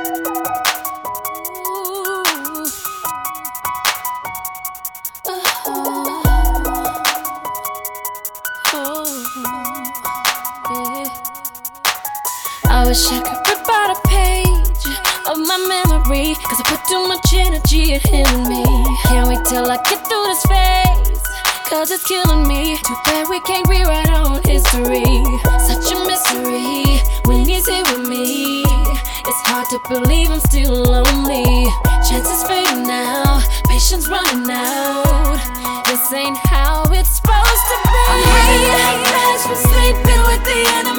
I wish I could rip out a page of my memory, cause I put too much energy in me. Can't wait till I get through this phase, cause it's killing me. Too bad we can't rewrite our own history. Such a mystery when he's here with me. It's hard to believe I'm still lonely. Chances fading now, patience running out. This ain't how it's supposed to be. I hate that we're sleeping with the enemy.